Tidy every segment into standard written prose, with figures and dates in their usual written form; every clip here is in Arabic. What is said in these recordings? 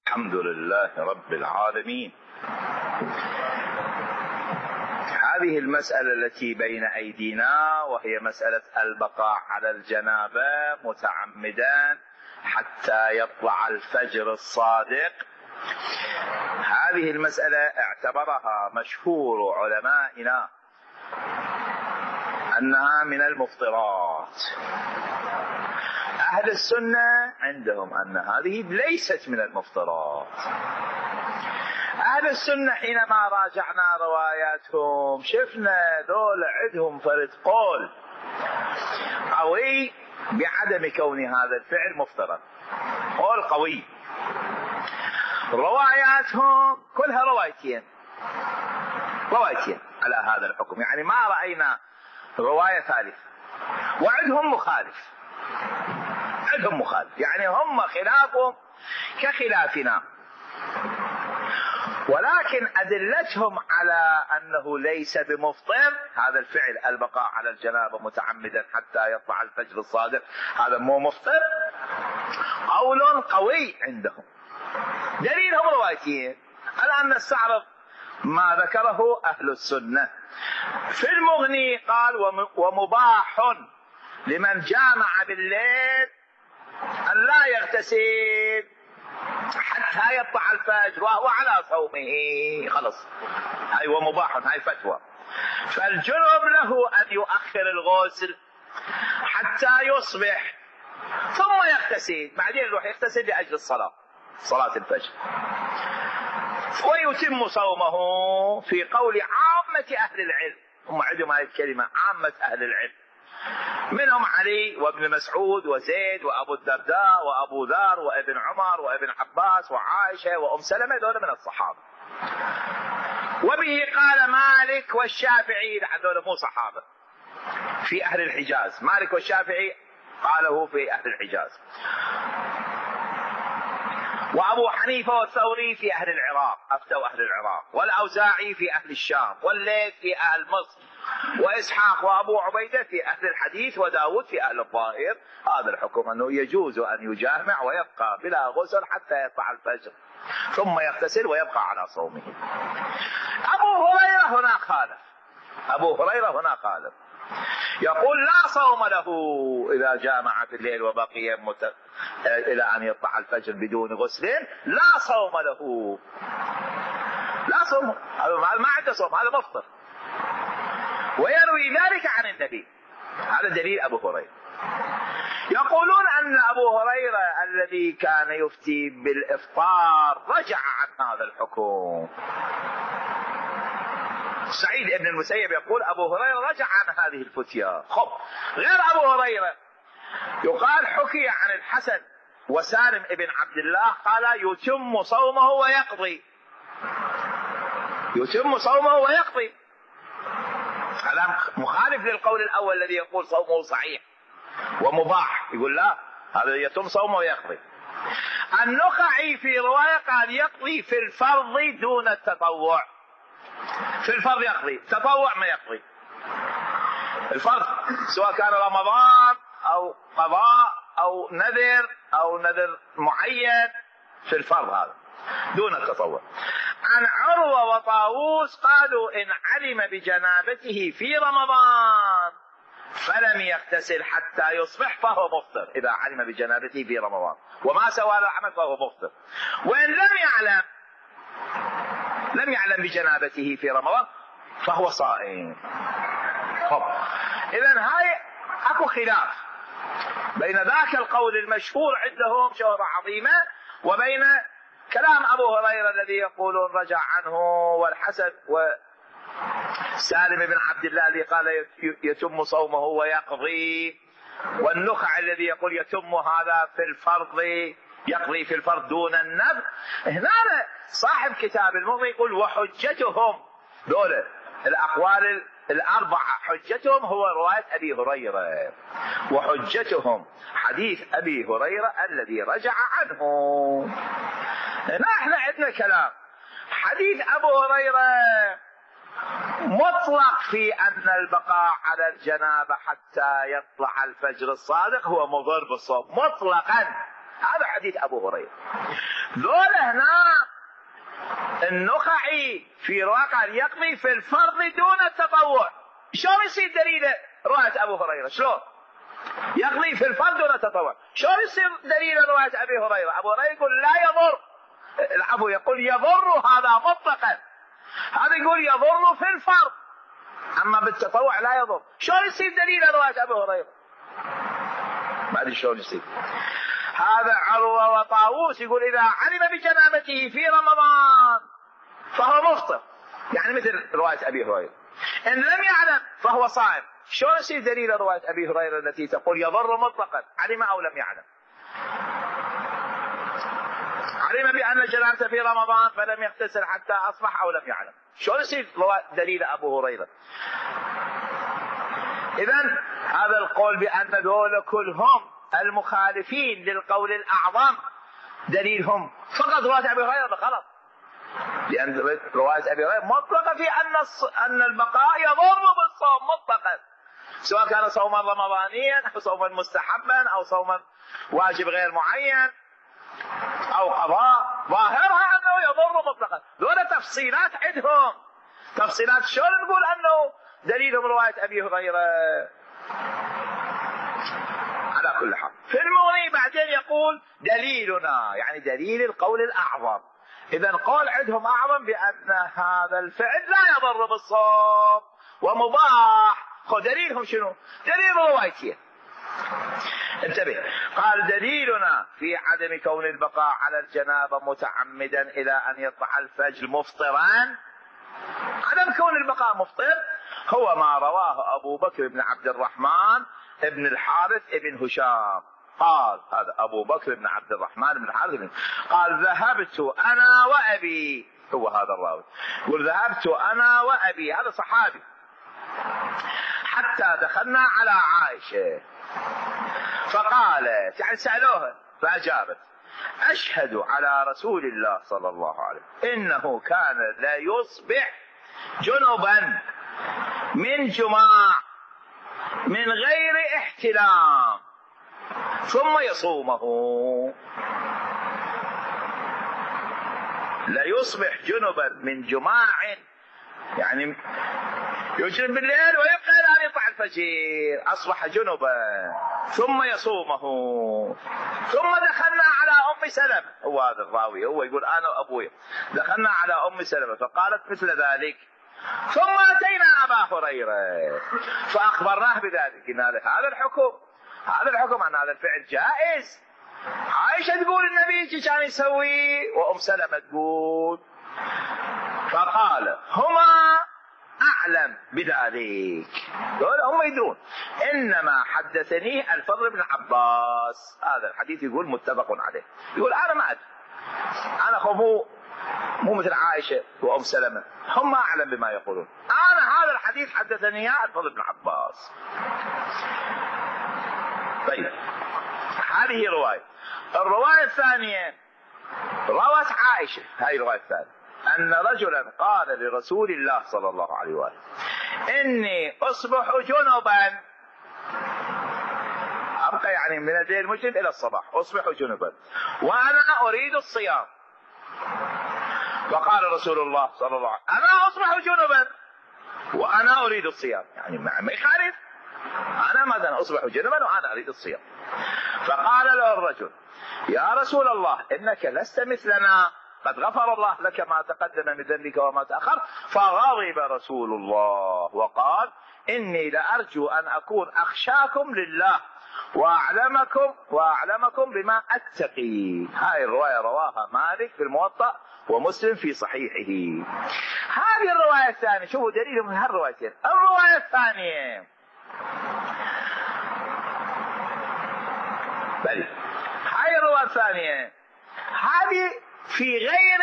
الحمد لله رب العالمين. هذه المسألة التي بين أيدينا وهي مسألة البقاء على الجنابة متعمدا حتى يطلع الفجر الصادق، هذه المسألة اعتبرها مشهور علمائنا أنها من المفطرات. أهل السنة عندهم أن هذه ليست من المفطرات. أهل السنة حينما راجعنا رواياتهم شفنا دول عندهم فرد قول قوي بعدم كون هذا الفعل مفطرا، قول قوي. رواياتهم كلها روايتين على هذا الحكم، يعني ما رأينا رواية ثالثة. وعندهم مخالف، يعني هم خلافهم كخلافنا، ولكن أدلتهم على أنه ليس بمفطر هذا الفعل البقاء على الجنابة متعمدا حتى يطلع الفجر الصادق، هذا مو مفطر، قول قوي عندهم. دليلهم روايتين. الآن نستعرض ما ذكره أهل السنة. في المغني قال: ومباح لمن جامع بالليل أن لا يغتسل حتى يطلع الفجر وهو على صومه. خلص، هاي ومباح، هاي فتوى. فالجنب له أن يؤخر الغسل حتى يصبح ثم يغتسل، بعدين يروح يغتسل لأجل صلاة الفجر، ويتم صومه. في قول عامة أهل العلم، هم عندهم هذه الكلمة عامة أهل العلم، منهم علي وابن مسعود وزيد وأبو الدرداء وأبو ذر وابن عمر وابن عباس وعائشة وأم سلمة، دول من الصحابة. وبه قال مالك والشافعي، هذول مو صحابة، في أهل الحجاز. مالك والشافعي قاله في أهل الحجاز. وأبو حنيفة والثوري في أهل العراق، أفتوا أهل العراق. والأوزاعي في أهل الشام. والليث في أهل مصر. وإسحاق وأبو عبيدة في أهل الحديث. وداود في أهل الظاهر. هذا الحكم أنه يجوز أن يجامع ويبقى بلا غسل حتى يطلع الفجر ثم يغتسل ويبقى على صومه. أبو هريرة هنا خالف، يقول لا صوم له إذا جامع في الليل وبقي إلى أن يطلع الفجر بدون غسل، لا صوم له، لا صوم، هذا ما عنده صوم، هذا مفطر. ويروي ذلك عن النبي. هذا دليل أبو هريرة. يقولون أن أبو هريرة الذي كان يفتي بالإفطار رجع عن هذا الحكم. سعيد بن المسيب يقول أبو هريرة رجع عن هذه الفتيا. غير أبو هريرة يقال حكي عن الحسن وسالم ابن عبد الله قال يتم صومه ويقضي. هذا مخالف للقول الأول الذي يقول صومه صحيح ومباح، يقول لا، هذا يتم صومه ويقضي. النخعي في رواية قال يقضي في الفرض دون التطوع. في الفرض يقضي، تطوع ما يقضي. الفرض سواء كان رمضان أو قضاء أو نذر معين، في الفرض هذا دون التطوع. عن عروة وطاووس قالوا إن علم بجنابته في رمضان فلم يغتسل حتى يصبح فهو مفطر. إذا علم بجنابته في رمضان وما سوى العمل فهو مفطر. وإن لم يعلم بجنابته في رمضان فهو صائم. إذن هاي أكو خلاف بين ذاك القول المشهور عندهم شهرة عظيمة وبين كلام أبو هريرة الذي يقولون رجع عنه، والحسن وسالم بن عبد الله الذي قال يتم صومه ويقضي، والنخع الذي يقول يتم هذا في الفرض، يقضي في الفرض دون النذر. هنا صاحب كتاب المغني يقول وحجتهم، دول الأقوال الأربعة حجتهم هو رواية أبي هريرة، وحجتهم حديث أبي هريرة الذي رجع عنه. نحن عندنا كلام. حديث أبو هريرة مطلق في أن البقاء على الجنابة حتى يطلع الفجر الصادق هو مضر بالصوم مطلقا، هذا حديث أبو هريرة. ذولا هنا النخعي في رواقة يقضي في الفرض دون التطوع، شلون يصير دليل رواية أبو هريرة؟ شلون يقضي في الفرض دون التطوع؟ شلون يصير دليل رواية أبي هريرة؟ أبو هريرة يقول لا يضر، العفو يقول يضر، هذا مطلقا، هذا يقول يضر في الفرض، أما بالتطوع لا يضر. شلون يصير دليل رواية أبي هريرة؟ ما أدري شلون يصير. هذا عروة وطاووس يقول إذا علم بجنابته في رمضان فهو مفطر، يعني مثل رواية أبي هريرة. إن لم يعلم فهو صائم. شلون يصير دليل رواية أبي هريرة التي تقول يضر مطلقا، علم أو لم يعلم؟ علم بأن جنابته في رمضان فلم يغتسل حتى أصبح أو لم يعلم. شلون يصير دليل أبو هريرة؟ إذن هذا القول بأن ذول كلهم المخالفين للقول الأعظم دليلهم فقط رواية أبي هريرة غلط، لأن رواية أبي هريرة مطلقة في أن البقاء يضر بالصوم مطلقا، سواء كان صوما رمضانيا أو صوما مستحبا أو صوما واجب غير معين أو قضاء، ظاهرها أنه يضر مطلقا. دون تفصيلات عندهم، تفصيلات شلون نقول أنه دليلهم رواية أبي هريرة؟ على كل حال في المغني بعدين يقول دليلنا، يعني دليل القول الأعظم. إذا القول عندهم أعظم بأن هذا الفعل لا يضر بالصوم ومباح. دليلهم شنو؟ دليل روايتين. انتبه، قال دليلنا في عدم كون البقاء على الجنابة متعمدا إلى أن يطلع الفجر مفطرا. عدم كون البقاء مفطر هو ما رواه أبو بكر بن عبد الرحمن ابن الحارث ابن هشام. قال هذا أبو بكر بن عبد الرحمن بن الحارث قال ذهبت أنا وأبي، هو هذا الراوي يقول ذهبت أنا وأبي، هذا صحابي، حتى دخلنا على عائشة فقالت، يعني سألوها فأجابت أشهد على رسول الله صلى الله عليه وسلم إنه كان لا يصبح جنبا من جماع من غير احتلام ثم يصومه. لا يصبح جنبا من جماع، يعني يجنب بالليل ويبقى إلى أن يطلع الفجر، أصبح جنبا ثم يصومه. ثم دخلنا على أم سلمة، هو هذا الراوي هو يقول أنا وأبوي دخلنا على أم سلمة فقالت مثل ذلك، ثم أتينا أبا هريرة فأخبرناه بذلك. قلنا له هذا الحكم عن هذا الفعل جائز. عائشة تقول النبي كان يسوي وأم سلمة تقول، فقال هما أعلم بذلك، هم يدرون. إنما حدثني الفضل بن عباس، هذا الحديث يقول متفق عليه، يقول أنا ما أدري، أنا مو مثل عائشة وأم سلمة، هم أعلم بما يقولون، أنا هذا الحديث حدثني الفضل بن عباس. طيب هذه رواية. الرواية الثانية روت عائشة، هذه الرواية الثانية، أن رجلا قال لرسول الله صلى الله عليه وآله إني أصبح جنبا، أبقى يعني من الليل المجد إلى الصباح، أصبح جنبا وأنا أريد الصيام. فقال رسول الله صلى الله عليه وسلم أنا أصبح جنبا وأنا أريد الصيام، يعني ما يخالف، أنا مثلا أصبح جنبا وأنا أريد الصيام. فقال له الرجل يا رسول الله إنك لست مثلنا، قد غفر الله لك ما تقدم من ذنبك وما تأخر. فغضب رسول الله وقال إني لأرجو أن أكون أخشاكم لله وأعلمكم بما أتقي. هاي الرواية رواها مالك في الموطأ ومسلم في صحيحه. هذه الرواية الثانية، شوفوا دليل من هالروايتين. الرواية الثانية هاي الرواية الثانية هذه في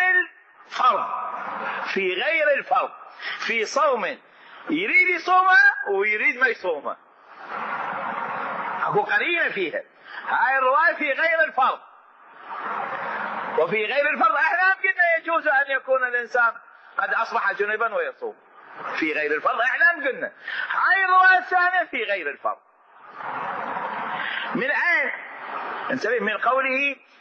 غير الفرض، في صوم يريد يصومه ويريد ما يصومه، اكو قرينه فيها. هاي الروايه في غير الفرض، وفي غير الفرض احنا قلنا يجوز ان يكون الانسان قد اصبح جنبا ويصوم، في غير الفرض احنا قلنا. هاي الروايه الثانيه في غير الفرض. من اين؟ انتبه، من قوله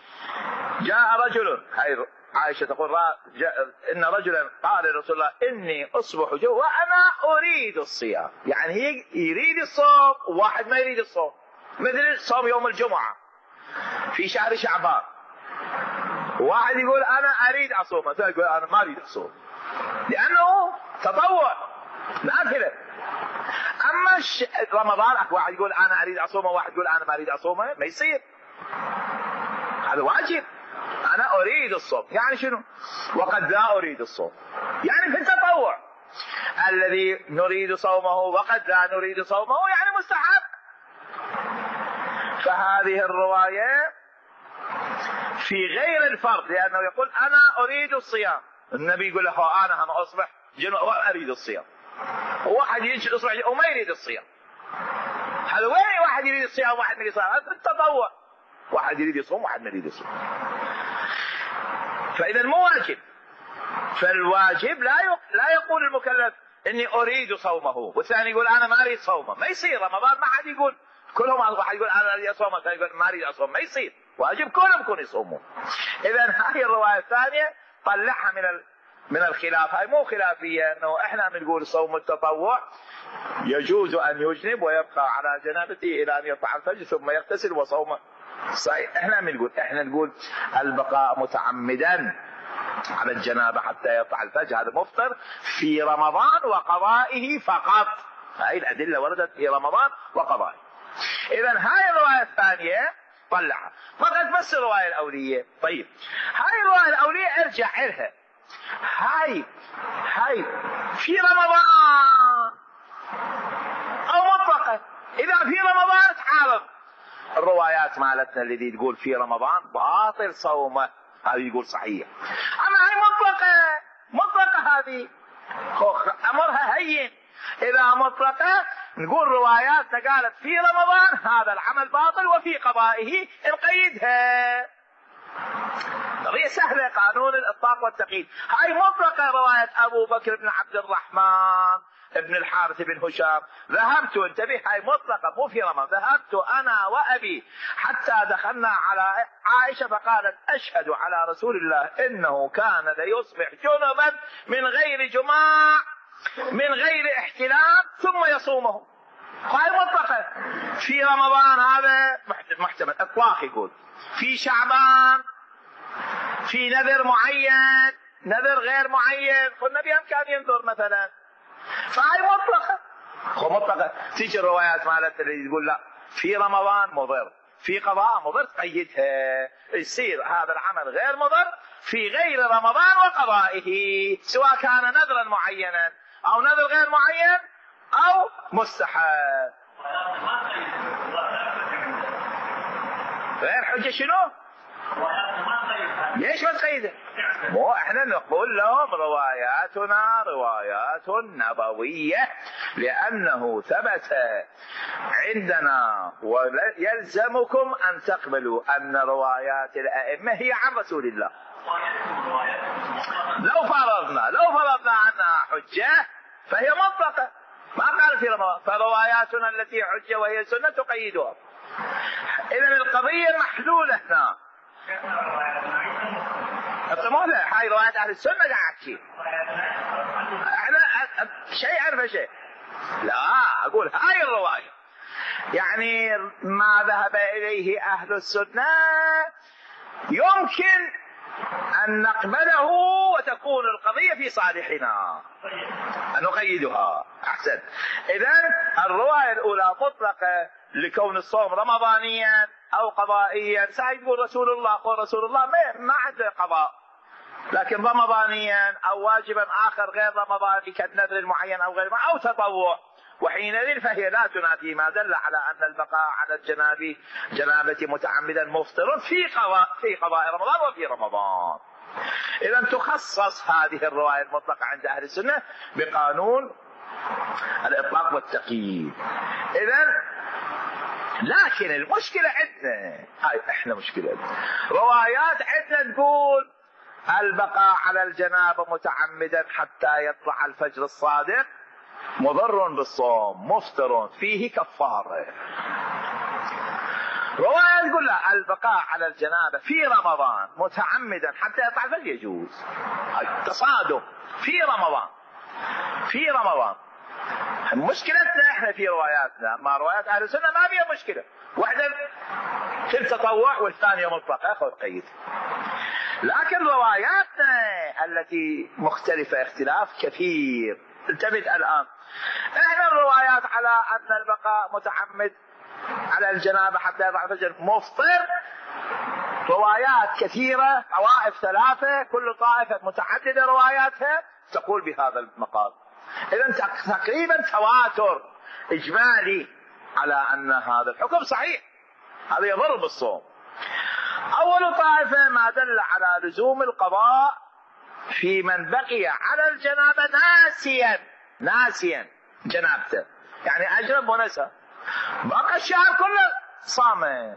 جاء رجل، هاي عائشة تقول إن رجلا قال لرسول الله إني أصبح جو وأنا أريد الصيام. يعني هي يريد الصوم وواحد ما يريد الصوم، مثل صوم يوم الجمعة في شهر شعبان، واحد يقول أنا أريد أصوم، مثلا يقول أنا ما أريد أصوم لأنه تطوع نافلة. أما رمضان واحد يقول أنا أريد أصومه وواحد يقول أنا ما أريد أصومه، ما يصير، هذا واجب. أنا أريد الصوم يعني شنو؟ وقد لا أريد الصوم، يعني في التطوع. الذي نريد صومه وقد لا نريد صومه يعني مستحب. فهذه الرواية في غير الفرض، لأنه يقول أنا أريد الصيام، النبي يقول له أنا هم أصبح وأريد الصيام، وواحد يصبح وما يريد الصيام. هذا وين واحد يريد الصيام وواحد ما يريد الصيام؟ هذا التطوع، واحد يريد يصوم وواحد ما يريد يصوم. فإذا مو واجب. فالواجب لا يقول المكلف إني أريد صومه والثاني يقول أنا ما أريد صومه، ما يصير. رمضان ما حد يقول، كلهم واحد يقول أنا أريد أصوم والثاني يقول ما أريد أصوم، ما يصير. واجب كلهم يكونوا يصوموا. إذا هذه الرواية الثانية طلعها من الخلاف. هاي مو خلافية، انه احنا بنقول صوم التطوع يجوز ان يجنب ويبقى على جنابته الى ان يطلع الفجر ثم يغتسل وصوم صحيح. احنا نقول البقاء متعمدا على الجنابة حتى يطلع الفجر هذا مفطر في رمضان وقضائه فقط. هاي الأدلة وردت في رمضان وقضائه. إذا هاي الرواية الثانية طلعها فقط، بس الرواية الأولية. طيب هاي الرواية الأولية ارجع لها، هاي في رمضان أو مطلقة. إذا في رمضان تعارض الروايات مالتنا الذي تقول في رمضان باطل صومه، هذه يقول صحيح. أما هاي مطلقة هذه أمرها هين. إذا مطلقة نقول رواياتنا قالت في رمضان هذا العمل باطل وفي قضائه نقيدها. قضية سهلة، قانون الإطلاق والتقييد. هاي مطلقة رواية أبو بكر بن عبد الرحمن ابن الحارث بن هشام، ذهبت، انتبه هاي مطلقة مو في رمضان، ذهبت أنا وأبي حتى دخلنا على عائشة فقالت أشهد على رسول الله إنه كان ليصبح جنبا من غير جماع من غير احتلام ثم يصومه. هاي مطلقة في رمضان، هذا محتمل اطلاق. يقول في شعبان في نذر معين، نذر غير معين، والنبي هم كان ينذر مثلا، فهاي مطلقة. تيجي الروايات مالت اللي تقول لا في رمضان مضر في قضاء مضر تقيدها، يصير هذا العمل غير مضر في غير رمضان وقضائه، سواء كان نذرا معينا او نذر غير معين او مستحب. غير حجة شنو؟ ليش ما تقيده؟ مو احنا نقول لهم رواياتنا روايات نبوية، لأنه ثبت عندنا ويلزمكم أن تقبلوا أن روايات الأئمة هي عن رسول الله. لو فرضنا عنها حجة فهي مطلقة، ما قال في رمضان، فرواياتنا التي حجة وهي سنة تقيدها. إذا القضية محلولة هنا. هاي روايات أهل السنة قاعد شيء احنا شيء عرف شيء، لا أقول هاي الرواية يعني ما ذهب إليه أهل السنة يمكن أن نقبله وتكون القضية في صالحنا أن نقيدها أحسن. إذن الرواية الأولى مطلقة لكون الصوم رمضانيا أو قضائيا. ساعد يقول رسول الله ما عنده قضاء، لكن رمضانيا أو واجبا آخر غير رمضاني كالنذر المعين أو غير أو تطوع، وحينئذ فهي لا تنافي ما دل على أن البقاء على جنابة متعمدا مفطر في قضاء رمضان وفي رمضان. إذا تخصص هذه الرواية المطلقة عند أهل السنة بقانون الإطلاق والتقييد. إذا لكن المشكلة عندنا، هاي احنا مشكلة روايات عندنا تقول البقاء على الجنابة متعمدا حتى يطلع الفجر الصادق مضر بالصوم مفطر فيه كفارة. رواية تقول لا، البقاء على الجنابة في رمضان متعمدا حتى يطلع الفجر يجوز. تصادم في رمضان، في رمضان. مشكلتنا احنا في رواياتنا، ما روايات اهل السنة ما فيها مشكلة، واحدة في التطوع والثانية مطلقة خذ قيد. لكن رواياتنا التي مختلفة اختلاف كثير. التفت الآن، احنا الروايات على أن البقاء متعمد على الجنابة حتى يطلع الفجر مفطر روايات كثيرة، طوائف ثلاثة، كل طائفة متعددة رواياتها تقول بهذا المقال. إذن تقريبا تواتر إجمالي على أن هذا الحكم صحيح، هذا يضر بالصوم. أول طائفة ما دل على لزوم القضاء في من بقي على الجنابة ناسيا جنابته، يعني أجنب ونسى، بقى الشهر كله صامت،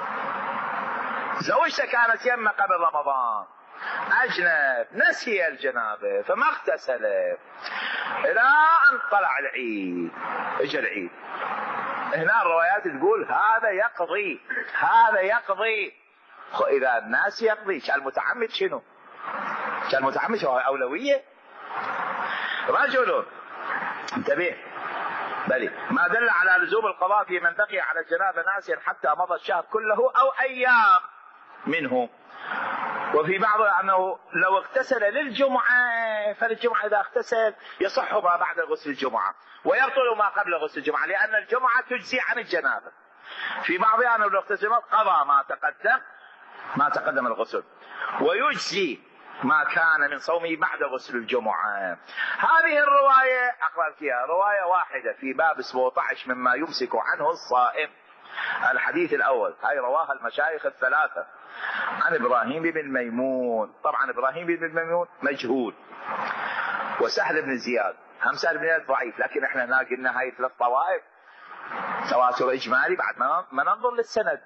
زوجته كانت يمه قبل رمضان، أجنب نسي الجنابة فما اغتسل إلى أن طلع العيد، اجى العيد. هنا الروايات تقول هذا يقضي. إذا الناس يقضي، كان المتعمد شنو؟ كان المتعمد هو أولوية. رجل انتبه بلي ما دل على لزوم القضاء في من بقي على الجنابة ناسيا حتى مضى الشهر كله أو أيام منه. وفي بعض أنه لو اغتسل للجمعة، فالجمعة إذا اغتسل يصح ما بعد غسل الجمعة ويبطل ما قبل غسل الجمعة، لأن الجمعة تجزي عن الجنابة. في بعضها أنه لو اغتسل قضى ما تقدم الغسل، ويجزي ما كان من صومه بعد غسل الجمعة. هذه الرواية أقرأت فيها رواية واحدة في باب 17 مما يمسك عنه الصائم. الحديث الأول هاي رواها المشايخ الثلاثة عن إبراهيم بن ميمون. طبعا إبراهيم بن ميمون مجهول، وسهل بن زياد، هم سهل بن زياد ضعيف، لكن احنا هنا قلنا هاي ثلاث طوائف تواتر إجمالي بعد ما ننظر للسند،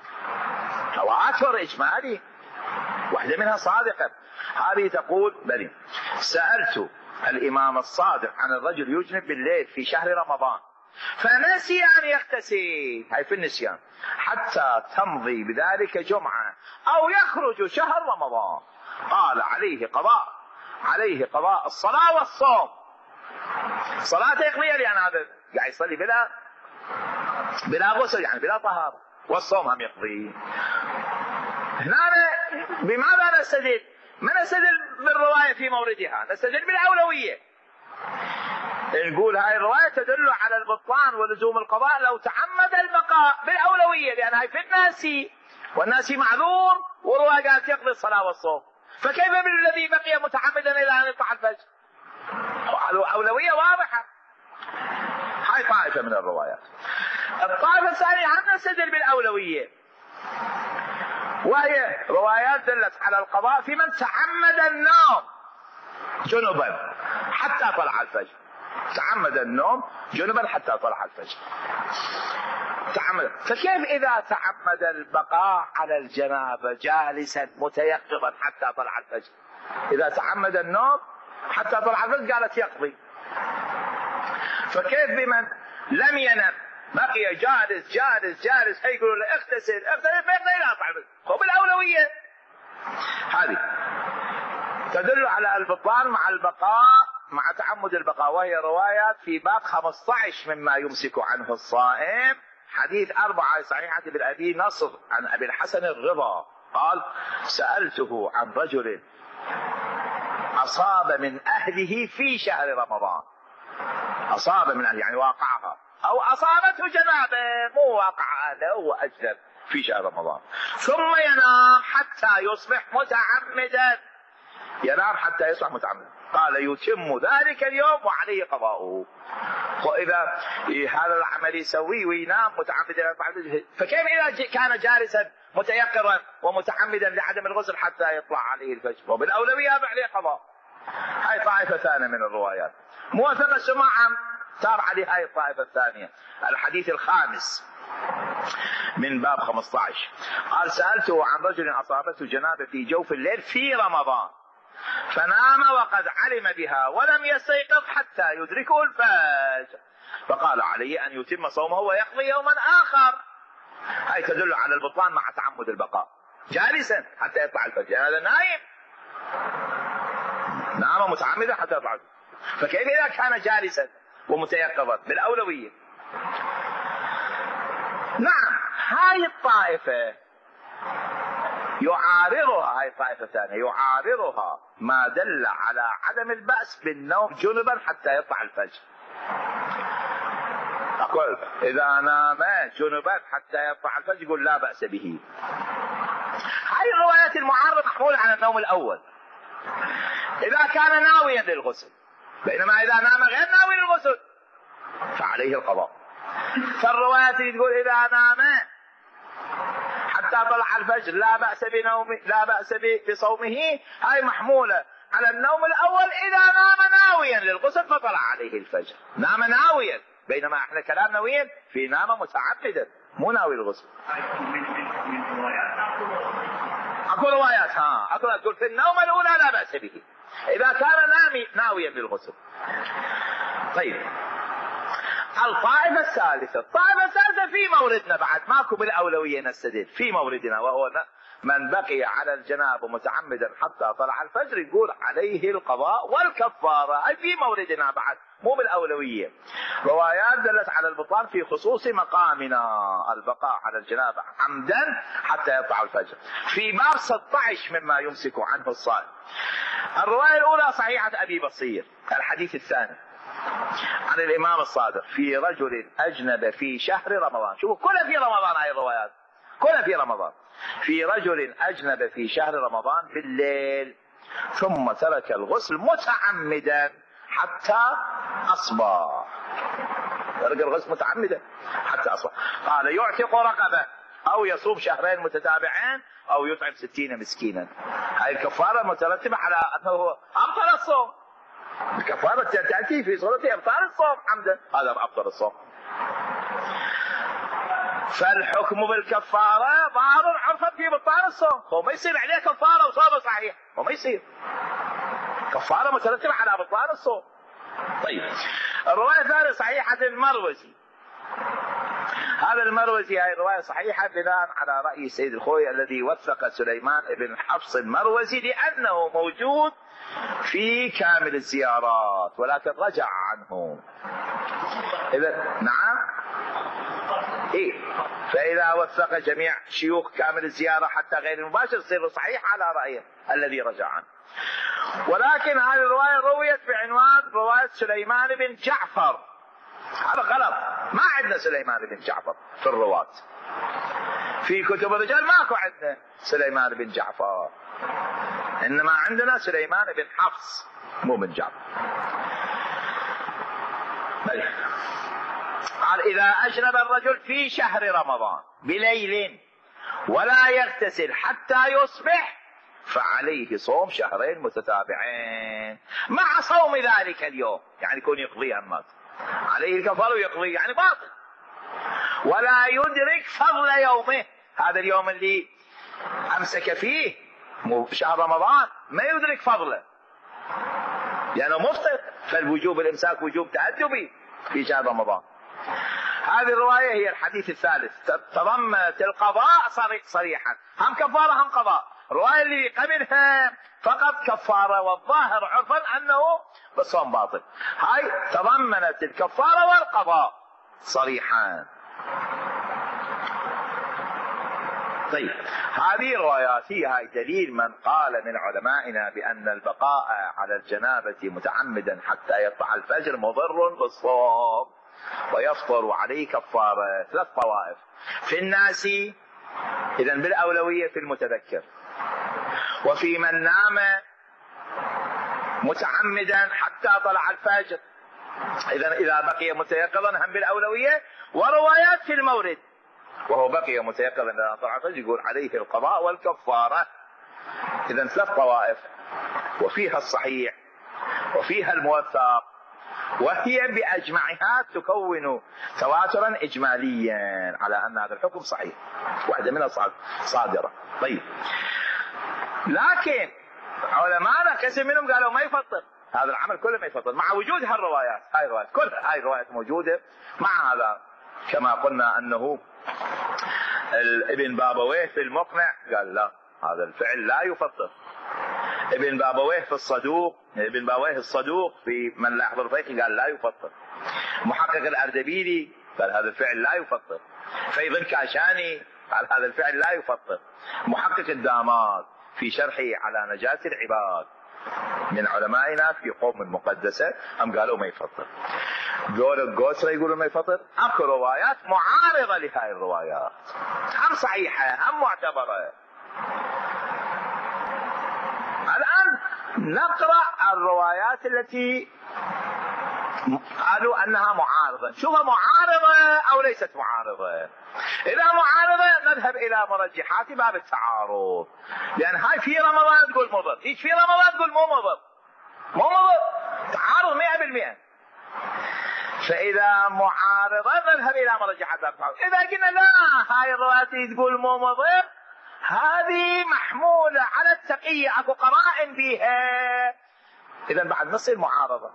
تواتر إجمالي، واحدة منها صادقة. هذه تقول بلي سألت الإمام الصادق عن الرجل يجنب بالليل في شهر رمضان فنسي أن يغتسل، هاي في النسيان، حتى تمضي بذلك جمعة أو يخرج شهر رمضان، قال عليه قضاء الصلاة والصوم. صلاة يقضيها لأن هذا قاعد يصلي بلا غسل، يعني بلا طهارة، والصوم هم يقضي. هنا بماذا نستدل؟ ما نستدل بالرواية في موردها، نستدل بالأولوية. نقول هاي الرواية تدل على البطلان ولزوم القضاء لو تعمد البقاء بالأولوية، لأن هاي في الناسي، والناسي معذور، والرواية قالت يقضي الصلاة والصوم، فكيف بالذي بقي متعمدا إلى أن يطلع الفجر؟ أولوية واضحة. هاي طائفة من الروايات. الطائفة الثانية هم نستدل بالأولوية، وهي روايات دلت على القضاء في من تعمد النوم جنبا حتى طلع الفجر. تعمد النوم جنبا حتى طلع الفجر، فكيف إذا تعمد البقاء على الجنابة جالسا متيقظا حتى طلع الفجر؟ إذا تعمد النوم حتى طلع الفجر قالت يقضي، فكيف بمن لم ينم بقي جالس هي يقولوا له اغتسل فيقضي لا طعم، هو بالأولوية. هذه تدل على البطلان مع البقاء مع تعمد البقاء، وهي روايات في باب 15 مما يمسك عنه الصائم. حديث 4 صحيحة بالأبي نصر عن أبي الحسن الرضا قال سألته عن رجل أصاب من أهله في شهر رمضان، أصاب من أهله يعني واقعها، أو أصابته جنابه مو واقع أهله وأجنب في شهر رمضان، ثم ينام حتى يصبح متعمدا، ينام حتى يصبح متعمدا، قال يتم ذلك اليوم وعليه قضاؤه. وإذا هذا العمل يسويه وينام متعمدا، فكيف إذا كان جالسا متيقظا ومتعمدا لعدم الغسل حتى يطلع عليه الفجر؟ وبالأولوية عليه قضاء. هاي طائفة ثانية من الروايات موافقة سماعا تابع عليه هاي الطائفة الثانية. الحديث الخامس من باب 15 قال سألته عن رجل أصابته جنابة في جوف الليل في رمضان فنام وقد علم بها ولم يستيقظ حتى يدركه الفجر، فقال عليه أن يتم صومه ويقضي يوما آخر. هاي تدل على البطلان مع تعمد البقاء جالسا حتى يطلع الفجر. هذا نايم، نام متعمدا حتى يطلع الفجر، فكيف إذا كان جالسا ومتيقظا بالأولوية؟ نعم، هاي الطائفة يعارضها، هاي الطائفة الثانية يعارضها ما دل على عدم البأس بالنوم جنبا حتى يطلع الفجر. أقول إذا نام جنبا حتى يطلع الفجر يقول لا بأس به. هاي الروايات المعارضة محمولة على النوم الأول إذا كان ناويا للغسل، بينما إذا نام غير ناوي للغسل فعليه القضاء. فالروايات اللي تقول إذا نام حتى طلع الفجر لا بأس بنومه لا بأس بصومه، هاي محمولة على النوم الأول إذا نام ناويا للغسل فطلع عليه الفجر، نام ناويا، بينما احنا كلام ناويا في نام متعمدا مو ناوي الغسل. اكو روايات تقول في النوم الأولى لا بأس به إذا كان ناويا للغسل. طيب الطائفة الثالثة في موردنا بعد ماكو بالأولوية نستدل في موردنا، وهو من بقي على الجناب متعمدا حتى طلع الفجر يقول عليه القضاء والكفارة. أي في موردنا بعد مو بالأولوية. روايات دلت على البطلان في خصوص مقامنا البقاء على الجناب عمدا حتى يطلع الفجر في باب 16 مما يمسك عنه الصائم. الرواية الأولى صحيحة أبي بصير، الحديث الثاني عن الإمام الصادق في رجل أجنب في شهر رمضان. شوفوا كلها في رمضان، هاي الروايات كلها في رمضان. في رجل أجنب في شهر رمضان بالليل ثم ترك الغسل متعمدا حتى أصبح، ترك الغسل متعمدا حتى أصبح. قال يعتق رقبة أو يصوم شهرين متتابعين أو يطعم 60 مسكينا. هاي الكفارة مترتبة على أنه أبطل الصوم. الكفارة تأتي في صورة إبطال الصوم عمدا، هذا أبطل الصوم. فالحكم بالكفارة ظاهر عرفا في بطال الصوم، هو ما يصير عليه كفارة وصومه صحيح، هو ما يصير كفارة مترتبة على بطال الصوم. طيب الرواية الثانية صحيحة المروزي. هذا المروزي هاي الرواية صحيحة بناء على رأي سيد الخوي الذي وثق سليمان بن حفص المروزي لأنه موجود في كامل الزيارات ولكن رجع عنه. إذا نعم إيه، فإذا وثق جميع شيوخ كامل الزيارة حتى غير المباشر يصير صحيح على رأيه الذي رجع عنه. ولكن هذه الرواية رويت بعنوان رواية سليمان بن جعفر، هذا غلط، ما عندنا سليمان بن جعفر في الرواة، في كتب الرجال ماكو عندنا سليمان بن جعفر، إنما عندنا سليمان بن حفص مو بن جعفر. قال إذا أجنب الرجل في شهر رمضان بليل ولا يغتسل حتى يصبح فعليه صوم شهرين متتابعين مع صوم ذلك اليوم، يعني يكون يقضي أمات عليه الكفار ويقضي يعني باطل، ولا يدرك فضل يومه، هذا اليوم اللي أمسك فيه مو شهر رمضان ما يدرك فضله لأنه مفطر، فالوجوب الإمساك وجوب تأدبي في شهر رمضان. هذه الرواية هي الحديث الثالث، تضمنت القضاء صريحا، هم كفارة هم قضاء. الرواية اللي قبلها فقط كفارة والظاهر عرفا أنه بالصوم باطل، هاي تضمنت الكفارة والقضاء صريحا. طيب هذه الروايات هي دليل من قال من علمائنا بأن البقاء على الجنابة متعمدا حتى يطلع الفجر مضر بالصوم ويفطر عليه كفارة. ثلاث طوائف في الناس، إذن بالأولوية في المتذكر، وفي من نام متعمدا حتى طلع الفجر إذا بقي متيقظا هم بالأولوية، وروايات في المورد وهو بقي متيقظا إذا طلع الفجر يقول عليه القضاء والكفارة. إذن ثلاث طوائف، وفيها الصحيح وفيها الموثق، وهي بأجمعها تكون تواترا إجماليا على أن هذا الحكم صحيح، واحدة منها صادرة. طيب لكن علماء كثير منهم قالوا ما يفطر، هذا العمل كله ما يفطر مع وجود هالروايات، هاي الروايات كلها، هاي الروايات موجودة مع هذا، كما قلنا أنه ابن بابويه في المقنع قال لا، هذا الفعل لا يفطر. ابن بابويه في الصدوق، ابن بابويه الصدوق في من لا يحضر فقه قال لا يفطر. محقق الأردبيلي قال هذا الفعل لا يفطر. فيض الكاشاني قال هذا الفعل لا يفطر. محقق الداماد في شرحه على نجاة العباد من علمائنا في قوم المقدسة هم قالوا ما يفطر. دور القوسرة يقولوا ما يفطر. اكو روايات معارضة لهاي الروايات، هم صحيحة هم معتبرة. الآن نقرأ الروايات التي قالوا أنها معارضة، شوفها معارضة أو ليست معارضة. إذا معارضة نذهب إلى مرجحات باب التعارض، لأن هاي في رمضان تقول مضر، هيك في رمضان تقول مو مضر، مو مضر، تعارض 100%. فإذا معارضة نذهب إلى مرجحات باب التعارض. إذا قلنا لا، هاي الروايات تقول مو مضر، هذه محمولة على التقية، أكو قرائن بيها، إذا بعد نصير معارضة،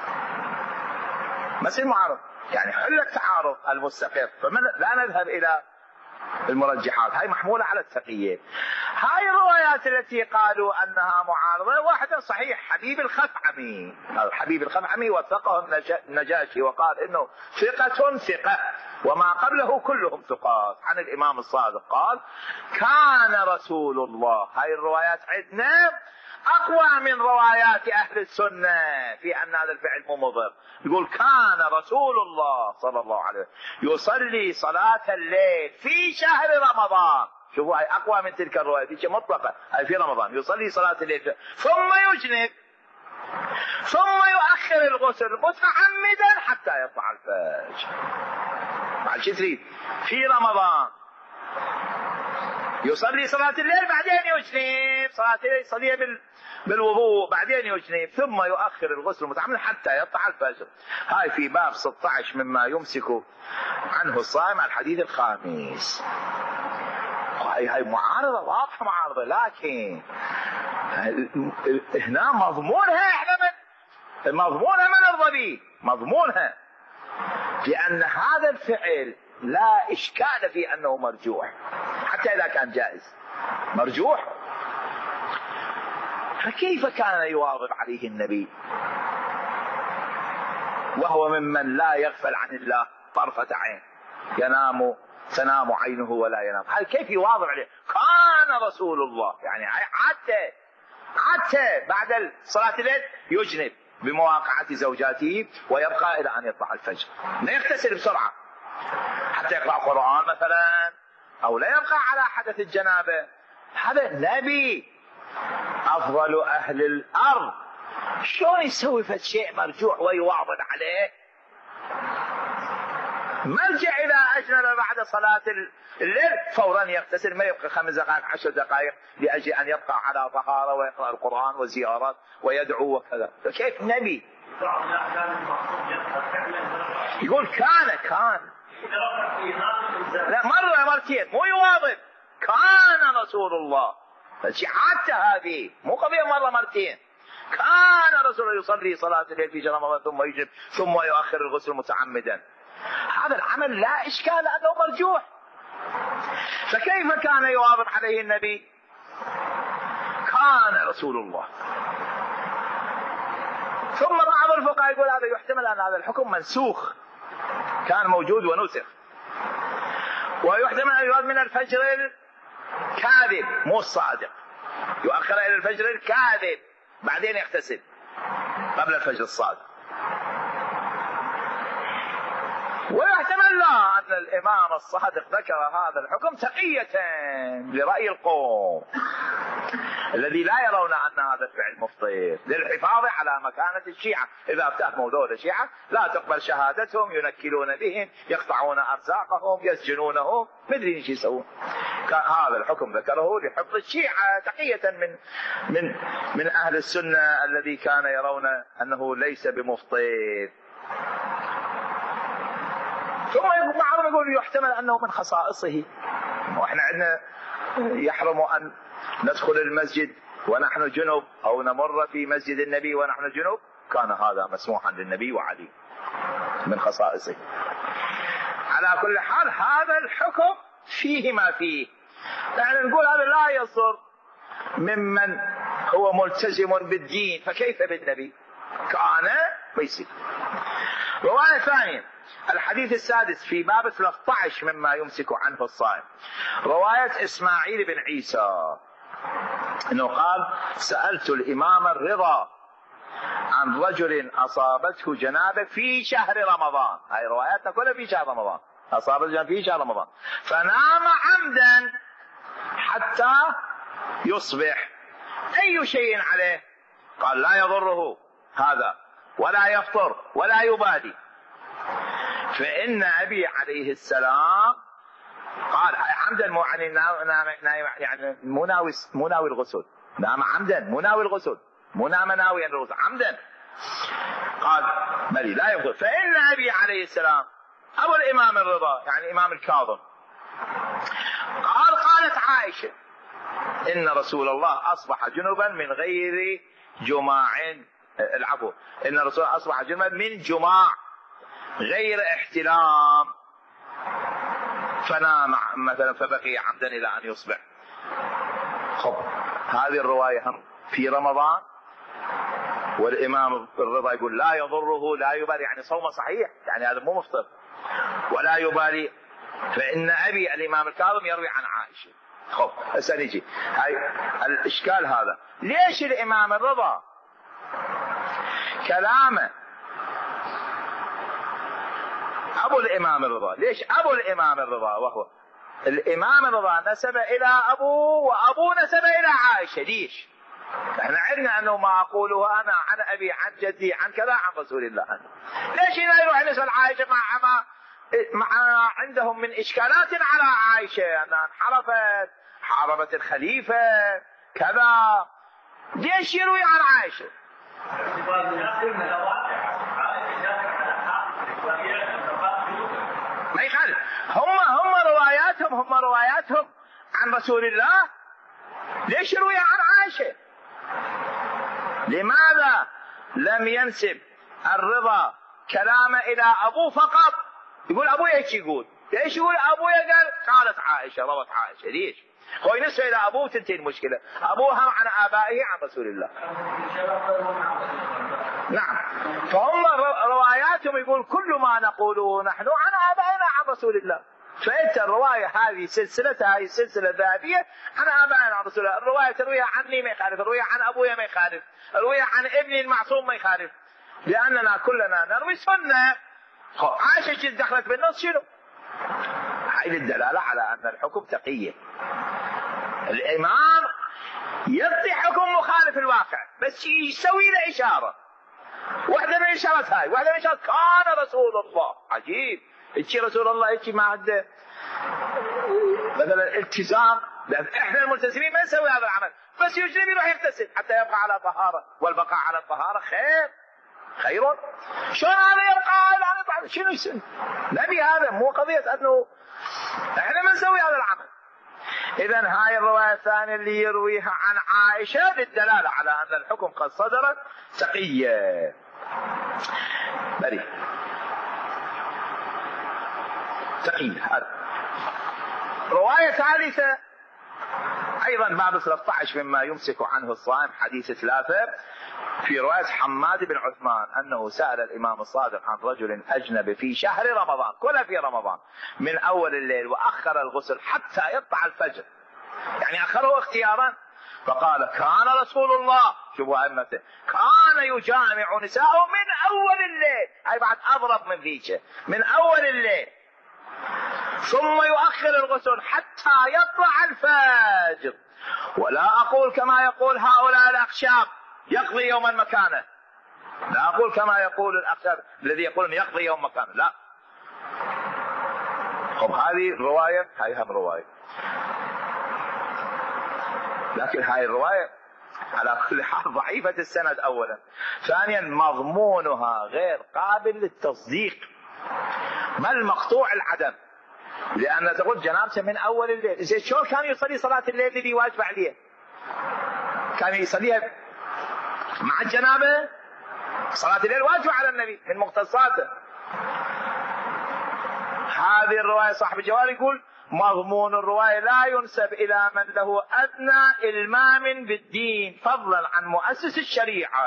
ما يصير معارض، يعني حل التعارض المستقر. لا نذهب إلى المرجحات، هاي محمولة على التقية. هاي الروايات التي قالوا أنها معارضة، واحدة صحيح حبيب الخثعمي، حبيب الخثعمي وثقه النجاشي وقال إنه ثقة ثقة وما قبله كلهم ثقات عن الإمام الصادق، قال كان رسول الله. هاي الروايات عندنا أقوى من روايات أهل السنة في أن هذا الفعل مو مضر. يقول كان رسول الله صلى الله عليه وسلم يصلي صلاة الليل في شهر رمضان. شوفوا هاي أقوى من تلك الرواية، في مطلقة، هاي في رمضان يصلي صلاة الليل ثم يجنب ثم يؤخر الغسل متعمدا حتى يطلع الفجر. بعد شو تريد؟ في رمضان يصلي صلاة الليل بعدين يجنب، صلاة الليل يصليها بالوضوء بعدين يجنب، ثم يؤخر الغسل متعمدا حتى يطلع الفجر. هاي في باب 16 مما يمسك عنه الصائم الحديث الخامس. هاي معارضة واضحة معارضة، لكن هنا مضمونها احنا مضمونها ما نرضى به، مضمونها، لأن هذا الفعل لا إشكال في أنه مرجوح حتى إذا كان جائز مرجوح. فكيف كان يواظب عليه النبي وهو ممن لا يغفل عن الله طرفة عين، تنام عينه ولا ينام؟ هل كيف يواظب عليه؟ كان رسول الله يعني حتى بعد صلاة الليل يجنب بمواقعة زوجاته ويبقى إلى أن يطلع الفجر، لا يغتسل بسرعة حتى يقرأ القرآن مثلا، أو لا يبقى على حدث الجنابة. هذا نبي أفضل أهل الأرض، شلون يسوي فد شيء مرجوع ويواظب عليه؟ مرجع إذا أجنب بعد صلاة الليل فورا يغتسل، ما يبقى 5 دقائق 10 دقائق لأجل أن يبقى على طهارة ويقرأ القرآن وزيارات ويدعو وكذا. فكيف نبي؟ يقول كان لا مرة مرتين، مو يواظب، كان رسول الله. حتى هذه مو قضية مرة مرتين، كان رسول الله يصلي صلاة الليل في رمضان ثم يجب ثم يؤخر الغسل متعمدا. هذا العمل لا إشكال أنه مرجوح، فكيف كان يواظب عليه النبي؟ كان رسول الله. ثم بعض الفقهاء يقول هذا يحتمل أن هذا الحكم منسوخ، كان موجود ونسخ، ويحتمل أن يراد من الفجر الكاذب مو الصادق، يؤخر إلى الفجر الكاذب بعدين يغتسل قبل الفجر الصادق. ويحتمل لا أن الإمام الصادق ذكر هذا الحكم تقية لرأي القوم الذي لا يرون أن هذا الفعل مفطر، للحفاظ على مكانة الشيعة. إذا اتهموا ذول الشيعة لا تقبل شهادتهم، ينكلون بهم، يقطعون أرزاقهم، يسجنونهم، مدري ايش يسوون. هذا الحكم ذكره لحفظ الشيعة تقية من أهل السنة الذي كان يرون أنه ليس بمفطر. ثم بعضهم يقول يحتمل أنه من خصائصه، وإحنا عندنا يحرم أن ندخل المسجد ونحن جنب أو نمر في مسجد النبي ونحن جنب، كان هذا مسموحا للنبي وعلي من خصائصه. على كل حال هذا الحكم فيه ما فيه. يعني نقول هذا لا يصدر ممن هو ملتزم بالدين، فكيف بالنبي؟ كان ويصير. رواية ثانية، الحديث السادس في باب 13 مما يمسك عنه الصائم، رواية إسماعيل بن عيسى انه قال: سألت الإمام الرضا عن رجل أصابته جنابة في شهر رمضان. هاي رواياتنا كلها في شهر رمضان، أصابته جنابة في شهر رمضان فنام عمدا حتى يصبح، أي شيء عليه؟ قال: لا يضره هذا ولا يفطر ولا يبالي. فإن أبي عليه السلام قال عمدا، مو يعني مو ناوي الغسل، نام عمدا مو ناوي الغسل، مو نام ناويا الغسل، عمدا. قال: بلي لا يفطر. فإن أبي عليه السلام أبو الإمام الرضا يعني إمام الكاظم قال: قالت عائشة: إن رسول الله أصبح جنبا من غير جماع، العفو، إن رسول الله أصبح جنبا من جماع غير احتلام فنام مثلا فبقي عمدا إلى أن يصبح. خب هذه الرواية في رمضان، والإمام الرضا يقول لا يضره لا يبالي، يعني صومه صحيح، يعني هذا مو مفطر ولا يبالي. فإن أبي الإمام الكاظم يروي عن عائشة. خب هسه نجي هاي الإشكال هذا، ليش الإمام الرضا كلامه أبو الإمام الرضا؟ ليش أبو الإمام الرضا وهو الإمام الرضا نسب إلى أبوه وأبوه نسب إلى عائشة؟ ليش؟ احنا عندنا أنه ما أقوله أنا عن أبي عن جدي عن كذا عن رسول الله. ليش هنا يروح نسب عائشة مع عندهم من إشكالات على عائشة أنها انحرفت، حاربت الخليفة كذا، ليش يروي عن عائشة؟ ما يخالف، هم رواياتهم عن رسول الله، ليش يروي عن عائشة؟ لماذا لم ينسب الرضا كلامه إلى أبوه فقط؟ يقول أبوه ايش يقول؟ ليش يقول أبوه قالت عائشة روت عائشة؟ ليش؟ هو ينسب إلى أبوه تنتهي المشكلة، أبوه هم عن آبائه عن رسول الله. نعم، فهم رواياتهم يقول كل ما نقوله نحن عن آبائنا عن رسول الله. فأنت الرواية هذه سلسلتها هي سلسلة ذاتية عن آبائنا عن رسول الله. الرواية ترويها عني ما يخالف، الرواية عن أبويا ما يخالف، الرواية عن ابني المعصوم ما يخالف، لأننا كلنا نروي سنة. عائشة دخلت بالنص شنو؟ هاي الدلالة على أن الحكم تقية. الإمام يعطي حكم مخالف الواقع بس يسوي له إشارة، واحدة من الإشارات هاي، واحدة من الإشارات كان رسول الله. عجيب، إيش رسول الله إيش ما عنده مثلا التزام، لأن إحنا الملتزمين ما نسوي هذا العمل، بس يجري يروح يغتسل حتى يبقى على طهارة، والبقاء على الطهارة خير. شلون هذا يبقى على شنو يسوي؟ نبي هذا مو قضية أنه إحنا ما نسوي هذا العمل. إذا هاي الرواية الثانية اللي يرويها عن عائشة للدلالة على أن الحكم قد صدرت تقية. بريء تقية. رواية ثالثة أيضا باب 13 مما يمسك عنه الصائم، حديث 3 في رواية حماد بن عثمان أنه سأل الإمام الصادق عن رجل أجنب في شهر رمضان، كله في رمضان، من أول الليل وأخر الغسل حتى يطلع الفجر، يعني أخره اختيارا. فقال: كان رسول الله، شوفوا أمته، كان يجامع نساءه من أول الليل، أي بعد أضرب من ذيك، من أول الليل، ثم يؤخر الغسل حتى يطلع الفجر. ولا أقول كما يقول هؤلاء الأخشاب يقضي يوما مكانه، لا أقول كما يقول الأخشاب الذي يقولون يقضي يوم مكانه، لا. طب هذه الرواية، هاي هم رواية، لكن هاي الرواية على كل حال ضعيفة السند أولا، ثانيا مضمونها غير قابل للتصديق بل مقطوع العدم، لأن تقول جنابته من أول الليل. زين شلون كان يصلي صلاة الليل اللي واجب عليه؟ كان يصليها مع الجنابة؟ صلاة الليل واجب على النبي من مختصاته. هذه الرواية صاحب الجواب يقول مضمون الرواية لا ينسب إلى من له أدنى إلمام بالدين فضلا عن مؤسس الشريعة.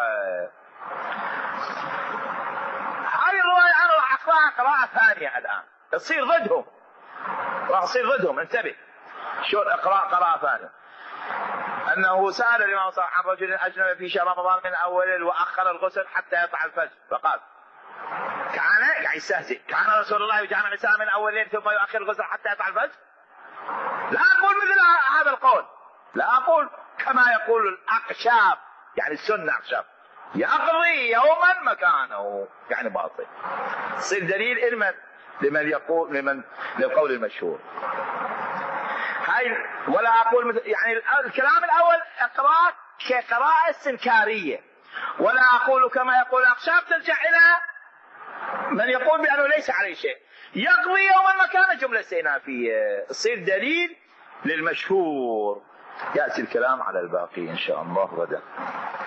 هذه الرواية أنا راح أقرأها قراءة ثانية الآن تصير ضدهم، راح تصير ضدهم. انتبه شلون أقرأ قراءة ثانية. أنه سأل الإمام صلى الله عليه وسلم عن رجل أجنبي في شهر رمضان من أوله وأخر الغسل حتى يطلع الفجر فقال كان قاعد يستهزئ كان رسول الله يجامع النساء من أول الليل ثم يؤخر الغسل حتى يطلع الفجر. لا أقول مثل هذا القول، لا أقول كما يقول الأقشاب يعني السنة أقشاب يقضي يوما مكانه يعني باطل. يصير دليل لمن يقول للقول المشهور. هاي ولا أقول مثل يعني الكلام الأول اقرأ كقراءة استنكارية، ولا أقول كما يقول الأقشاب ترجع إلى من يقول بأنه ليس عليه شيء يقضي يوما مكان جملة استئنافية. تصير دليل للمشهور. يأتي الكلام على الباقي إن شاء الله غدا.